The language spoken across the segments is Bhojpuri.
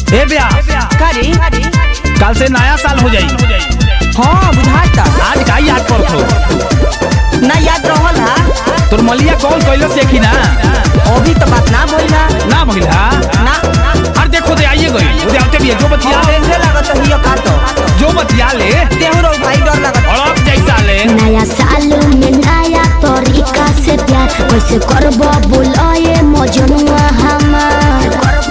ए ब्याह करी कल से नया साल हो जाई। हाँ बुझाता आज का याद करतो ना याद रहल हा। तोर मलिया कॉल कैलो से कि ना अभी तो बात ना भइला ना भइला ना। अरे देखो दे आइए गई उधर आते भी जो बतिया ले देखे लागत हियो का तो जो बतिया ले देहु रो भाई डर लागत और जैसा ले नया साल में नया तरीका से प्यार कैसे करबो बोलाए मजनुआ हमार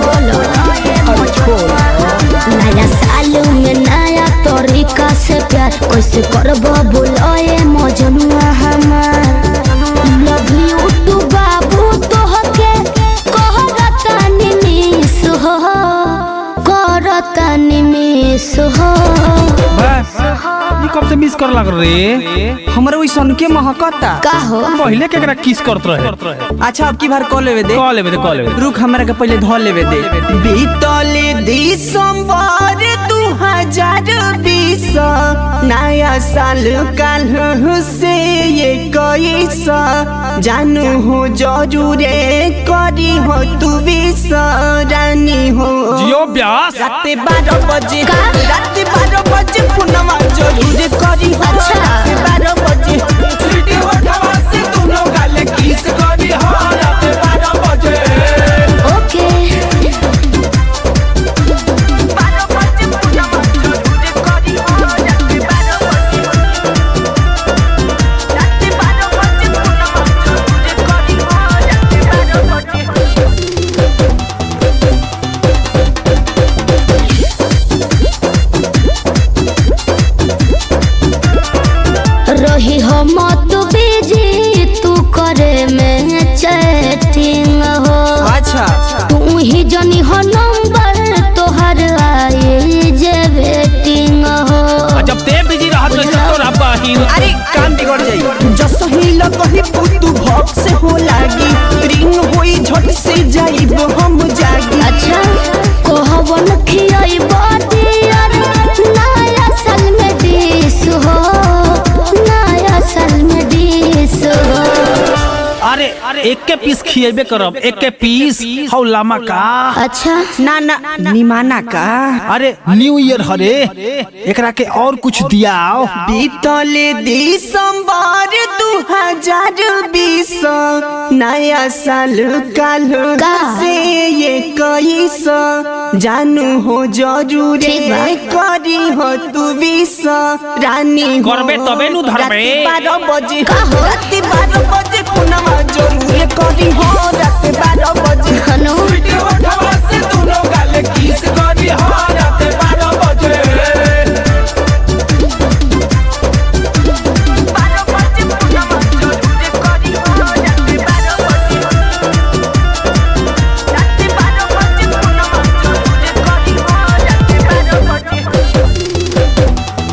नया साल में नया तरीका से प्यार कैसे करबो बोलाए मजनुआ हमार लव यू टू बाबू तोहके कहरतनी मिस हो करतनी मिस हो। बस ये कब से मिस कर लग रे हमरे ओइ सन के महकता का हो पहले केकरा किस करत रहे। अच्छा अब की बार कॉल लेवे दे कॉल लेवे रुक हमरा के पहले धो लेवे दे। बीतले दिसंबर 2020 नया साल काल से ये कैस जानू हो जरूरे करी हो तू विस रानी हो जियो ब्यास रात 12 बजे रात 12 बजे पुनवा जरूर करी हो अच्छा। रात 12 बजे सीटी उठवा से दोनों गाले किस करी हो रात 12 बजे ओके 12 बजे पुनवा जरूर करी हो रात 12 बजे रात 12 बजे पुनवा जरूर करी हो रात 12 बजे। रही हो मत बिजी तू करे में चैटिंग हो अच्छा तू ही जनी हो नंबर तोहर आई जे वेटिंग हो। जब ते बिजी रहत तो तोरा बहिन अरे काम बिगड़ जाई जस ही लगही पुतु भक से हो लागी रिंग होई झट से जाइब हम जागी। अच्छा कोहवन खियाई बातियार नया साल में डिस हो नया साल में डिस हो। अरे एक के पीस खिएबे करब एक के पीस हौ लामा का। अच्छा ना ना निमाना का अरे न्यू ईयर हरे एकरा के और कुछ दियाओ। बीतले दिसंबर 2020 नया साल काल का? से ये कैस जानू हो जरूरे ठीक बा। करी हो तू विस रानी हो करबे तबे नु धरबे। रात 12 बजे का हो? रात 12 बजे पुनवा जरूरे करी हो रात 12 बजे हनु उठवा से दोनों गाले किस करी हो रात 12 बजे 12 बजे पुनवा जरूरे करी हो रात 12 बजे रात 12 बजे पुनवा जरूरे करी हो रात 12 बजे।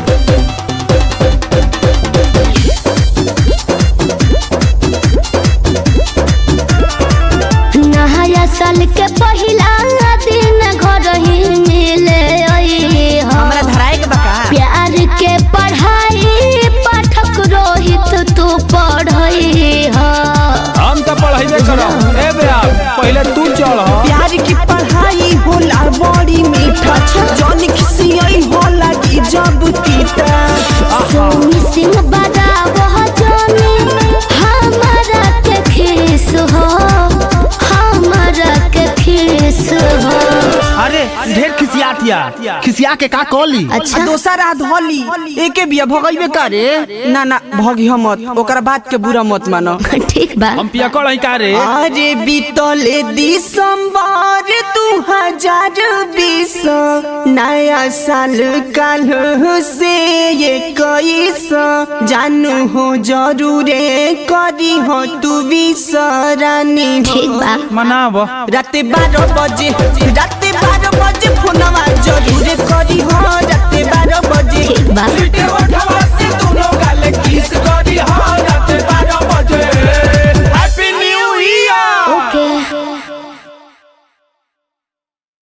नया साल के पहिला दिन घर ही मिले आई हो। हमरा धराए के बका प्यार के पढ़ाई पाठक रोहित तू पढ़ई हो। हम तो पढ़ाईबे करब ए बे पहले तू चढ़। प्यार की पढ़ाई होला बड़ी मीठा जौन खिसियई होला की जब तीता सोनी सिंह बड़ा वह जानी हमारा के खीस हो हमारा के खीस हो। अरे ढेर खिसियातिया खिसिया के का कॉली। अच्छा दोसरा धोली एके बिया भगइबे करे ना ना भगी मत ओकरा बात के बुरा मत मानो। ठीक बा हम पिया कल का रे अरे बीतले दिसंबर 2020 नया साल काल से ये कैस जानू हो जरूरे करी हो तू विस रानी ठीक हो बा मनाब रात 12 बजे फोनवा जरूर करी हो रात 12 बजे ठीक बा।